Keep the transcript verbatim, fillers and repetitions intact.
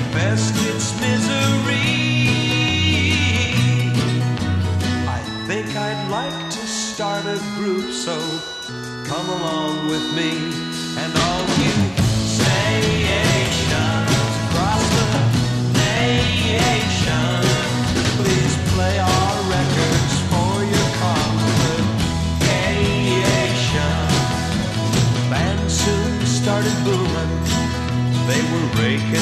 confessed its misery. I think I'd like to start a group, so come along with me, and all you say ain't done.